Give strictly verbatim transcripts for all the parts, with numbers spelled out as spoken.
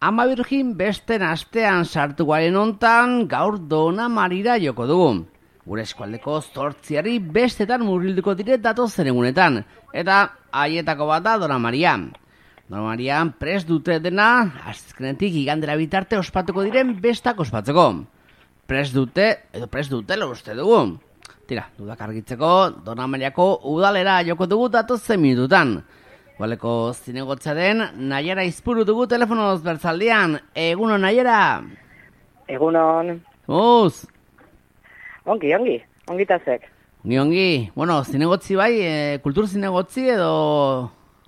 Ama Birjin besten astean sartu garen hontan gaur Dona Marira joko dugu. Gure eskualdeko zortziari bestetan murgilduko dire datozen egunetan, eta haietako bat da Dona Maria. Dona Marian prest dute dena, azkenetik igandera bitarte ospatuko diren bestak ospatzeko. Prest dute, edo prest dutela uste dugu. Tira, dudak argitzeko, Dona Mariako udalera joko dugu datozen minututan. Baleko zinegotza den, Naiara Izpuru dugu telefonoz bertzaldian. Egunon, Naiara? Egunon. Uz? Ongi, ongi. Ongitazek. Ongi, ongi. Bueno, zinegotzi bai, e, kultur zinegotzi edo...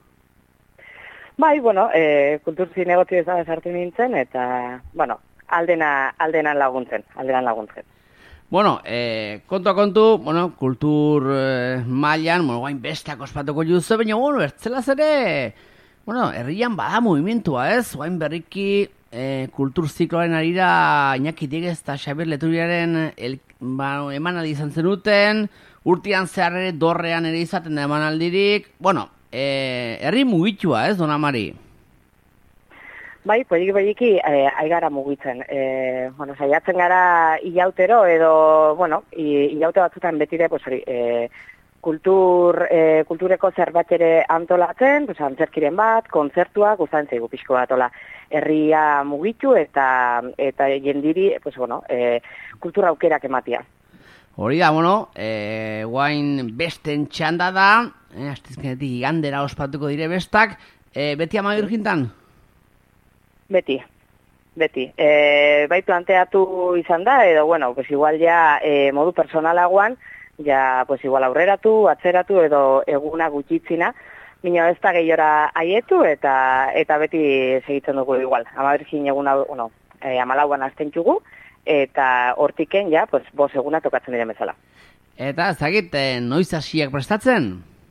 Bai, bueno, e, kultur zinegotzi ez da sartu nintzen, eta, bueno, aldena, aldenan laguntzen, aldenan laguntzen. Bueno, eh, kontu a kontu, bueno, kultur eh, mailan, bueno, guain besteak ospatuko juzu, baina, bueno, ertzelaz ere, bueno, herrian bada movimentua, ez? Guain berriki eh, kultur zikloaren arira Iñaki Dieguez eta Xabier Leturiaren el, ba, emanaldi izan zenuten, urtean zehar ere dorrean ere izaten da emanaldirik, bueno, eh, herri mugitua, ez, Dona Mari? Bai, poliki poliki eh, aigara mugitzen. Eh, bueno, saiatzen gara ilautero edo, bueno, ilaute batzutan betire, pues hori, eh, kultur, eh, kultureko zerbait ere antolatzen, pues antzerkiren bat, kontzertuak, guztan zeigu pixko bat, ola, herria mugitu eta eta jendiri, pues bueno, eh, kultura aukerak ematia. Hori da, bueno, eh, guain besten txanda da, eh, astizkenetik igandera ospatuko dire bestak, eh, beti Ama Birjintan? Beti, beti. E, bai planteatu izan da, edo, bueno, pues igual ja e, modu personalagoan, ja, pues igual aurreratu, atzeratu, edo eguna gutxitzina, minio ez da gehiora haietu, eta eta beti segitzen dugu igual. Ama Birjin eguna, bueno, e, amalauan azten txugu, eta hortiken, ja, pues, bos eguna tokatzen diren bezala. Eta, zagit, eh, noiz hasiak prestatzen?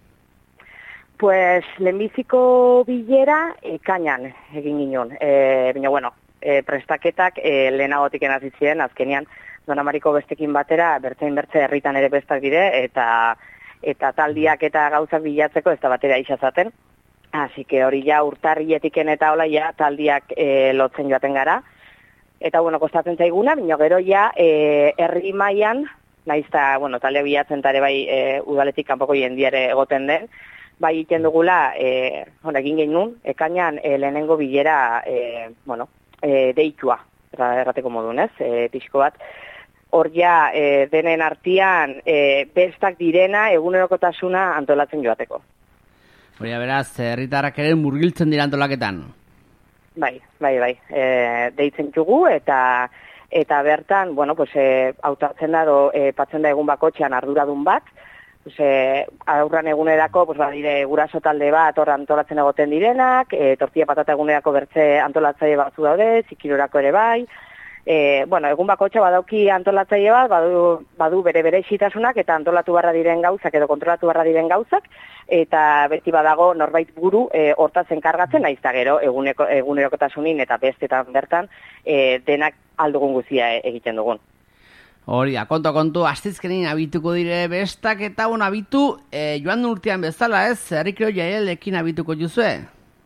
Pues, lehenbiziko bilera ekainan egin ginen. E, Baina, bueno, e, prestaketak e, lehenagotik hasi ziren, azkenean Dona Mariko bestekin batera, bertzein bertze herritan ere bestak dire, eta eta taldiak eta gauzak bilatzeko ez da batera isazaten. Así que hori ja urtarrietiken eta hola ja taldiak e, lotzen joaten gara. Eta, bueno, kostatzen zaiguna, baina gero ja e, herri mailan, naiz ta, bueno, talde bilatzen tare bai e, udaletik kanpoko jendiare egoten den, bai iten dugula, e, bueno, egin genuen, ekainan e, lehenengo bilera, e, bueno, e, deitua, errateko modun, ez, e, pixko bat. Hor ja, e, denen artian, e, bestak direna egunerokotasuna antolatzen joateko. Hori, beraz, herritarrak ere murgiltzen dira antolaketan. Bai, bai, bai, e, deitzen txugu, eta eta bertan, bueno, pues, e, hautatzen da, do, e, patzen da egun bakotxean arduradun bat, pues, e, aurran egunerako, pues, badire guraso talde bat hor antolatzen egoten direnak, e, tortilla patata egunerako bertze antolatzaile batzu daude, zikirorako ere bai. E, bueno, egun bakotxa badauki antolatzaile bat, badu, badu bere bere isitasunak eta antolatu barra diren gauzak edo kontrolatu barra diren gauzak, eta beti badago norbait buru e, hortaz enkargatzen, naiz da gero eguneko, egunerokotasunin eta bestetan bertan e, denak aldugun guzia egiten dugun. Hori da, kontu kontu, astizkenin abituko dire bestak eta bon abitu, e, joan urtean bezala ez, herrikiro jaialekin abituko juzue?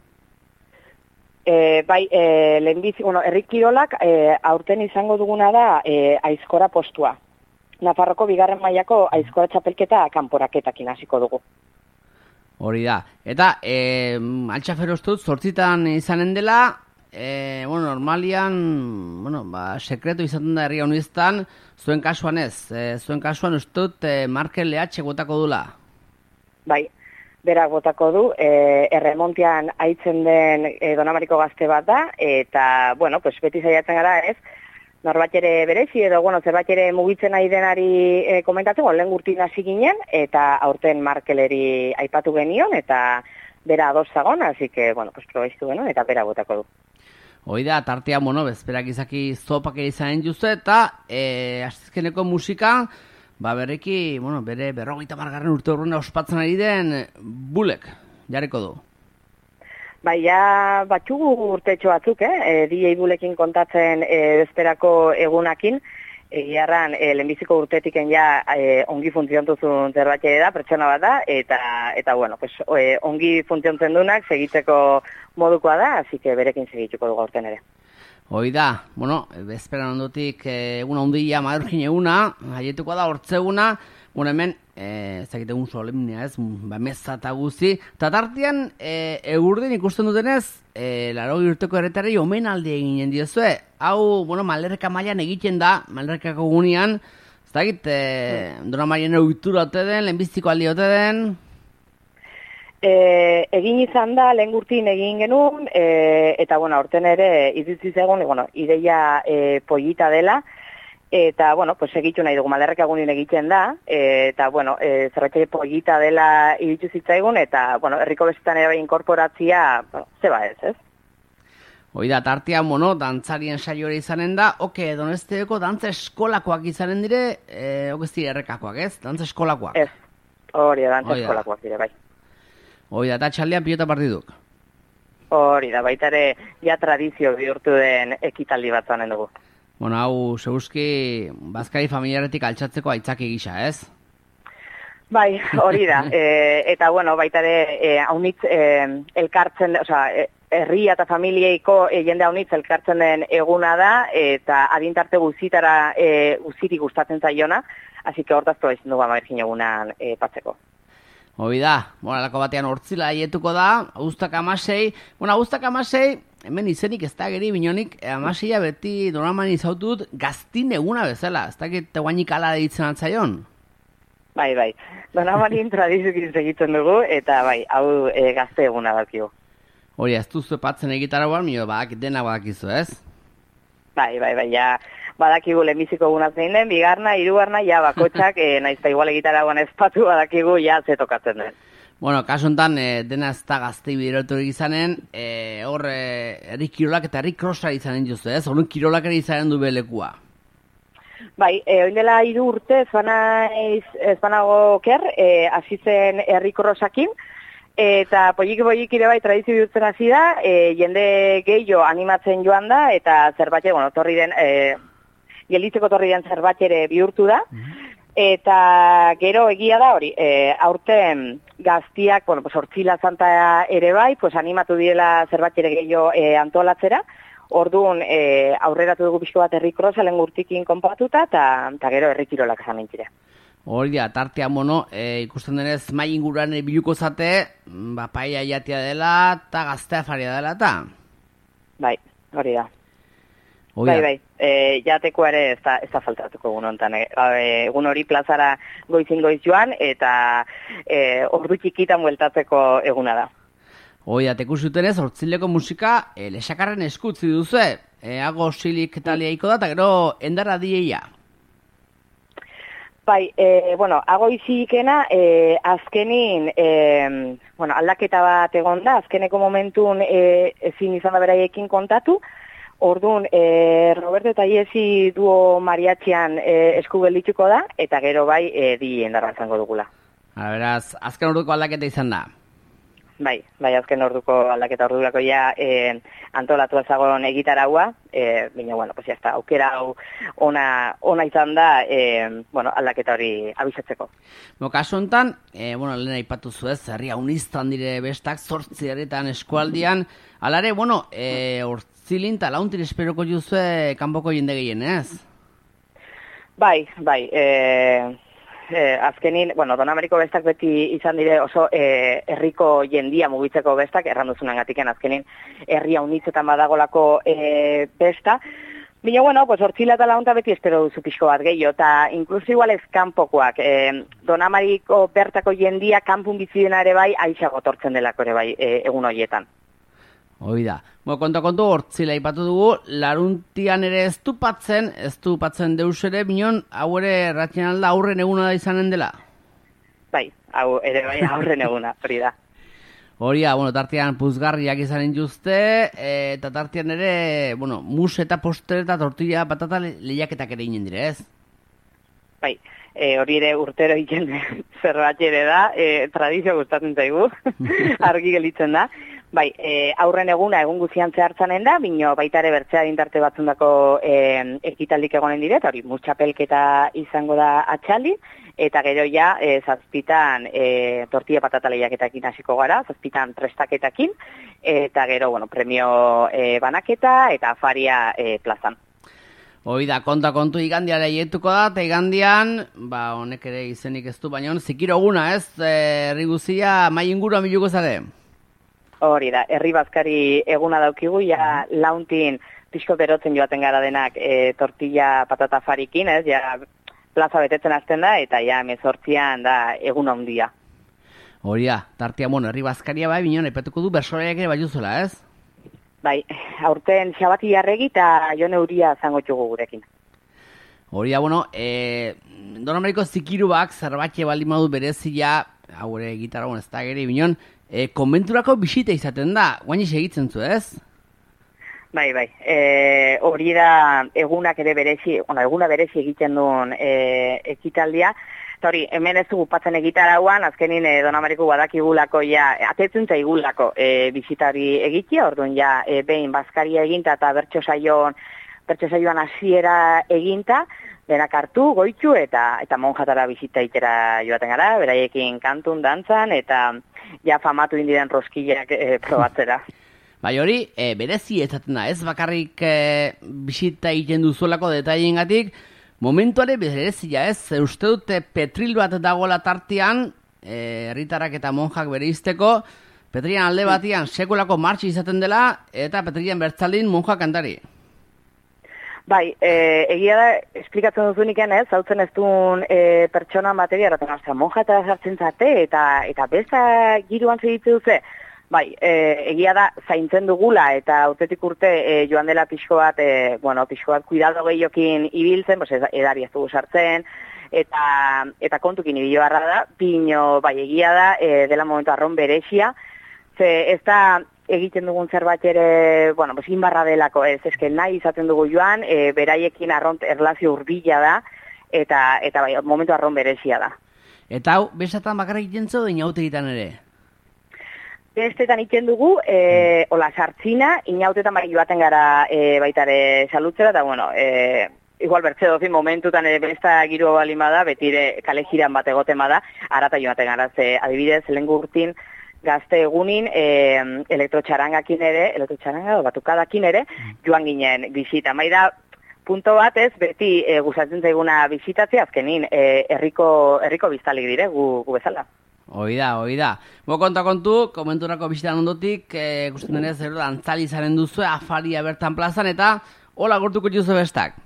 E, bai, e, lehenbizi, bueno, herrikirolak e, aurten izango duguna da e, aizkora postua. Nafarroko bigarren mailako aizkora txapelketa kanporaketakin hasiko dugu. Hori da, eta e, altxaferostut zortzitan izanen dela, e, bueno, normalian, bueno, ba, sekretu izaten da herria honiztan, zuen kasuan ez, e, zuen kasuan ustut e, Markel Lehatxe gotako dula. Bai, berak botako du, e, erremontian aitzen den e, Dona Mariko gazte bat da, eta, bueno, pues beti zaiatzen gara ez, norbait ere berezi, edo, bueno, zerbait ere mugitzen nahi denari e, komentatzen, lehen gurtin hasi ginen, eta aurten Markeleri aipatu genion, eta bera ados zagon, así que, bueno, pues probaiztu genuen, eta bera botako du. Hoi da, tartea, bueno, bezperak izaki zopak izanen juzu, eta e, astizkeneko musika, ba berreki, bueno, bere berrogeita margarren urte horrena ospatzen ari den Bulek, jarriko du. Bai, ja batxugu urtetxo batzuk, eh? E, D J Bulekin kontatzen e, bezperako egunakin, egiarran, e, lehenbiziko urtetiken ja e, ongi funtziontuzun zerbait da, pertsona bat da, eta, eta bueno, pues, e, ongi funtziontzen dunak segitzeko modukoa da, así que berekin segituko dugu aurten ere. Hoi da, bueno, bezperan ondotik eguna ondia Madurgin eguna, haietuko da hortzeguna, bueno, hemen, ez dakit egun solemnea ez, ba, meza eta guzi, eta tartean, e, egurdin ikusten dutenez, e, laro urteko erretari omenaldi eginen diozue. Hau, bueno, Malderreka mailan egiten da, Malderrekako gunean, ez dakit, e, Dona Marien ohitura ote den, lehenbiziko aldi ote den. E, egin izan da, lehen gurtin egin genuen, e, eta, bueno, aurten ere, iritsi zegoen, bueno, ideia e, pollita dela, eta, bueno, pues segitu nahi dugu, Malderreka gunean egiten da, e, eta, bueno, e, zerbait pollita dela iritsi zitzaigun, eta, bueno, herriko bestetan ere inkorporatzia, bueno, zeba ez, ez? Hoi da, tartean, bueno, dantzarien saiore izanen da, oke, Donesteoko dantza eskolakoak izanen dire, e, okez dire errekakoak, ez? Dantza eskolakoak. Ez, hori da, dantza eskolakoak dire, bai. Hoi da, eta txaldean pilota partiduk. Hori da, baita ere, ja tradizio bihurtu den ekitaldi bat zanen dugu. Bueno, hau, seguzki, bazkari familiaretik altxatzeko aitzaki gisa, ez? Bai, hori da. e, eta, bueno, baita ere, e, haunitz e, elkartzen, osea, herria eta familieiko e, jende haunitz elkartzen den eguna da, eta adintarte guzitara e, guziri gustatzen zaiona, hasi que hortazko ezin dugu Madurgin egunan e, patzeko. Hoi da, bueno, alako batean hortzila haietuko da, agustak amasei, bueno, agustak amasei, hemen izenik ez da geri binonik, amaseia beti Donaman izautut gaztin eguna bezala, ez dakit guainik ala ditzen atzaion? Bai, bai, Donamanin tradiziokin segitzen dugu, eta bai, hau e, gazte eguna dakigu. Hori, ez duzu epatzen egitaragoan, mio, badak, dena badakizu, ez? Bai, bai, bai, ja, badakigu lehenbiziko eguna zein den, bigarna, hirugarna, ja, bakotxak, e, naizta igual egitaragoan ezpatu badakigu, ja, ze tokatzen den. Bueno, kasu honetan, e, dena ez da gaztei bideroturik izanen, e, hor, e, herri kirolak eta herri krosa izanen juzu, ez? Horren kirolak ere izanen du belekua. Bai, e, oin dela hiru urte, ez banago ker, e, hasi zen herri krosakin, eta polliki-polliki ere bai tradizio bihurtzen hasi da, e, jende gehiago animatzen joan da, eta zerbait, bueno, torri den, e, gelditzeko torri den zerbait ere bihurtu da, eta gero egia da hori, e, aurten gaztiak, bueno, pues hortzila zanta ere bai, pues animatu direla zerbait ere gehiago e, antolatzera, orduan e, aurreratu dugu pixko bat herri krosa lehen gurtikin konpatuta, eta gero herri kirolak esan nintzire. Hori da, tartean, bueno, e, ikusten denez mai inguruan biluko zate, ba, paia jatia dela, eta gaztea faria dela, eta? Bai, hori da. Hori bai, da. bai, e, jateko ere ez da, ez da faltatuko egun honetan. E, egun hori plazara goizin goiz joan, eta e, ordu txikitan bueltatzeko eguna da. Hoi da, teku zutenez, hortzileko musika, e, lesakarren eskutzi duzu, e, ago silik taliaiko da, eta gero endara dieia. Bai, e, bueno, agoizikena, e, azkenin, e, bueno, aldaketa bat egon da, azkeneko momentun e, ezin izan da beraiekin kontatu, orduan, e, Roberto eta Iesi duo mariatxian e, esku geldituko da, eta gero bai, e, di endarra izango dugula. Hala, beraz, azken orduko aldaketa izan da. Bai, bai, azken orduko aldaketa ordurako ja e, antolatu ezagon egitaragua, e, baina, bueno, pues ya está, aukera hau ona, ona izan da, e, bueno, aldaketa hori abisatzeko. Bo, kasu honetan, e, bueno, lehen aipatu zuez, herria uniztan dire bestak, zortzi herrietan eskualdian, alare, bueno, e, hortzilin eta launtin esperoko juzue kanpoko jende gehien, ez? Bai, bai, e... Eh, azkenin, bueno, Don Ameriko bestak beti izan dire oso eh, herriko jendia mugitzeko bestak, erranduzunan gatiken azkenin herria unitzetan badagolako eh, besta. Bina, bueno, pues hortzila eta launta beti espero duzu pixko bat gehiago, eta inkluso igual ez kanpokoak. Eh, Don Ameriko bertako jendia kanpun bizidena ere bai, aixago tortzen delako ere bai eh, egun horietan. Hoi da. Bo, konta-kontu hortzila ipatu dugu, laruntian ere ez du patzen, ez du patzen deus ere, binon, hau ere ratxen alda aurren eguna da izanen dela? Bai, hau ere bai aurren eguna, hori da. Hori da, bueno, tartean puzgarriak izanen juzte, e, eta tartean ere, bueno, mus eta poster eta tortilla patata lehiaketak ere inen dire, ez? Bai, e, hori ere urtero iken zerbait ere da, e, tradizio gustatzen zaigu, argi gelitzen da. Bai, e, aurren eguna egun guzian zehartzanen da, bino baita ere bertzea dintarte batzundako e, ekitaldik egonen dire, eta hori, murtxapelketa izango da atxaldi, eta gero ja, e, zazpitan e, tortilla patata lehiaketakin hasiko gara, zazpitan prestaketakin, eta gero, bueno, premio e, banaketa eta afaria e, plazan. Hoi da, konta kontu igandiara ietuko da, eta igandian, ba, honek ere izenik ez du, baina zikiro eguna, ez, herri guzia, mai ingurua miluko zare? Hori da, herri bazkari eguna daukigu, ja launtin pixko berotzen joaten gara denak e, tortilla patata farikin, ez, ja plaza betetzen hasten da, eta ja mezortzian da egun handia. Hori da, tartia, bueno, herri bazkaria bai, bineon, epetuko du bersolariak ere bai duzula, ez? Bai, aurten xabati jarregi eta jone huria zango txugu gurekin. Hori da, bueno, e, Don Ameriko zikiruak zerbatxe baldin madu berezia, hau ere gitarra, bueno, ez da gere, bineon, E, konbenturako bisita izaten da, guain segitzen zu, ez? Bai, bai. E, hori da egunak ere berezi, ona, eguna berezi egiten duen e, ekitaldia. Eta hori, hemen ez dugu patzen egitarauan, azkenin e, Don Ameriko badakigulako ja, atetzen zaigulako e, bisitari egitea, orduan ja, e, behin bazkaria eginta eta bertso saion, bertso saioan hasiera eginta, denak hartu, goitxu eta eta monjatara bisita itera joaten gara, beraiekin kantun, dantzan, eta ja famatu indiren roskillak e, probatzera. Bai hori, e, berezi ezaten da, ez bakarrik e, bisita egiten duzuelako detailengatik, momentuare berezia, ez, uste dute petril bat dagoela tartean, herritarrak eta monjak bereizteko, petrilan alde batian sekulako martxi izaten dela, eta petrilan bertzaldin monja kantari. Bai, e, egia da, esplikatzen duzunik ez, hautzen ez duen e, pertsona materia, eraten azta, monja eta sartzen zate, eta, eta besta giruan segitze duze, bai, e, egia da, zaintzen dugula, eta urtetik urte e, joan dela pixko bat, e, bueno, pixko bat kuidado gehiokin ibiltzen, pues, edari ez dugu sartzen, eta, eta kontukin ibilo barra da, pino, bai, egia da, e, dela momentu arron berexia, ze ez da, egiten dugun zerbait ere, bueno, pues inbarra delako, ez, eske nahi izaten dugu joan, e, beraiekin arront erlazio urbila da, eta, eta bai, momentu arron berezia da. Eta hau, bestetan bakarrik egiten zu, inaute egiten ere? Bestetan egiten dugu, e, hola, sartzina, inautetan bai joaten gara e, baitare salutzera, eta bueno, e, igual bertze dozin momentutan ere besta giro balima da, betire kale jiran bat egotema da, arata joaten gara, ze adibidez, lehen urtin, gazte egunin e, elektrotxarangakin ere, elektrotxaranga batukadakin ere, joan ginen bisita. Maida, punto bat ez, beti e, gustatzen zaiguna bisitatzea, azkenin, e, herriko, herriko biztalik dire, gu, gu bezala. Hoi da, hoi da. Bo konta kontu, komenturako bisitan ondotik, e, gustatzen denez, ero, antzali zaren duzu, afaria bertan plazan, eta hola gortuko juzu bestak.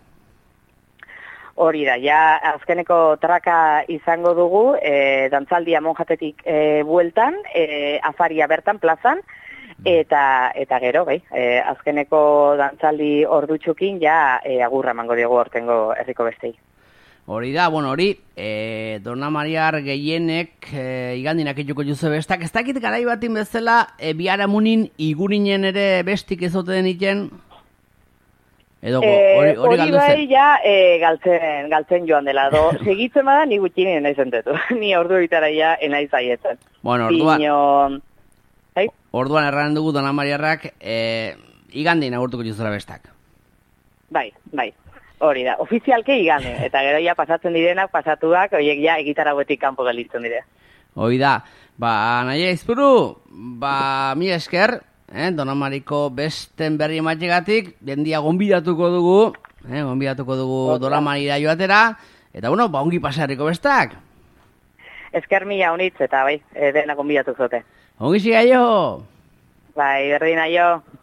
Hori da, ja azkeneko traka izango dugu, e, dantzaldia monjatetik e, bueltan, e, afaria bertan plazan, eta eta gero, bai, e, azkeneko dantzaldi ordutxukin ja e, agurra emango diogu hortengo herriko bestei. Hori da, bueno, hori, e, Dona Mariar gehienek e, igandinak ituko juzu bestak, ez dakit garai batin bezala, e, biharamunin igurinen ere bestik ezoten iten? Edo, hori, hori, hori bai ja e, galtzen, galtzen joan dela. Do, segitzen bada, ni gutxini enaiz entetu. Ni ordu bitara ja enaiz aietzen. Bueno, orduan, Bino... hey? orduan erran dugu Dona Mariarrak e, igandien agurtuko juzera bestak. Bai, bai. Hori da, ofizialke igande. Eta gero ja pasatzen direnak, pasatuak, horiek ja egitaragoetik kanpo galitzen dire. Hoi da, ba, nahi aizpuru, ba, mi esker, Eh, Dona Mariko besten berri ematxegatik, jendia gonbidatuko dugu, eh, gonbidatuko dugu Dona Marira joatera, eta bueno, ba ongi pasarriko bestak. Esker mila honitz, eta bai, e, dena gonbidatu zote. Ongi zigaio! Bai, berdina jo.